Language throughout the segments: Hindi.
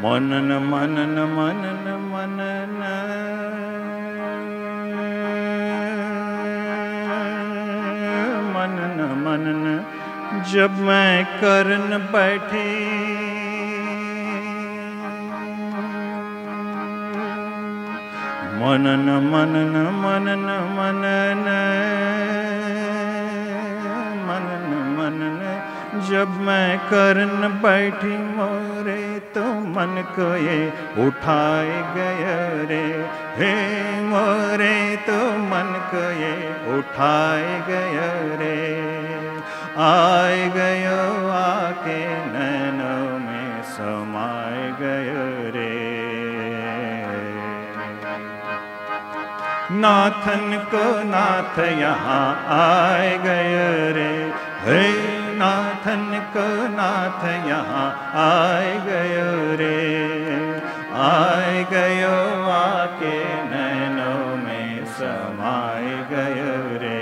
मनन मनन मनन मनन मनन मनन जब मैं करन बैठी मनन मनन मनन मनन मनन मनन जब मैं करन बैठी मोरे तो मन को ये उठाए गया रे हे मोरे तो मन को ये उठाए गया रे आए गयो आके नैनों में समाए गयो रे नाथन को नाथ यहाँ आए गयो रे हे नाथन को नाथ यहाँ आए गयो रे आए गयो आके नैनों में समाए गयो रे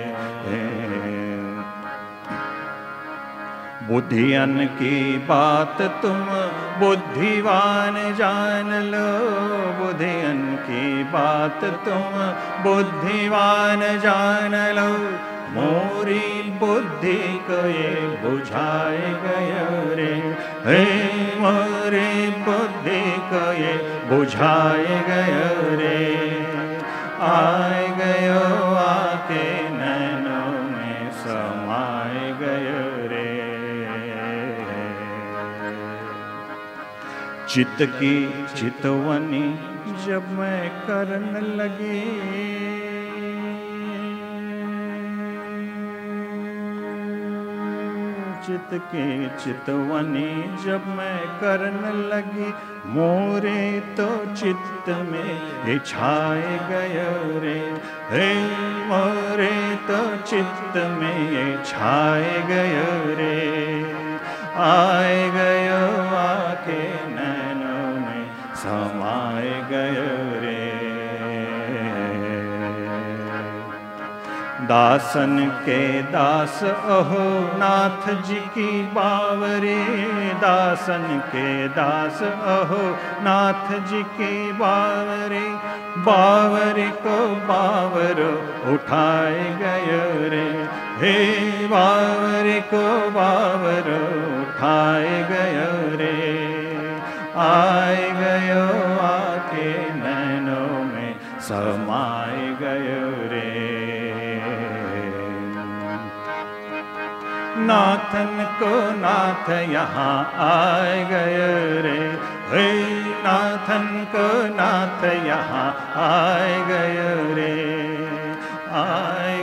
बुद्धियन की बात तुम बुद्धिवान जान लो बुद्धियन की बात तुम बुद्धिवान जान लो मोरी बुद्धि को ये बुझाए गयो रे हे मोरी बुद्धि को ये बुझाए गयो रे आए गयो आके नैनों में समाए गयो रे चित्त की चितवनी जब मैं करन लगी चित्त की चितवनी जब मैं करन लगी मोरे तो चित्त में ये छाए गयो रे हे मोरे तो चित्त में ये छाए गयो रे आए गयो आके नैनों में समाए गयो रे दासन के दास अहो नाथ जी की बावरे दासन के दास अहो नाथ जी की बावरे बावरे को बावरो उठाए गयो रे हे बावरे को बावरो उठाए गयो रे आए गयो आके नैनों में समाए गयो रे नाथन को नाथ यहाँ आए गयो रे हे नाथन को नाथ यहाँ आए गयो रे आए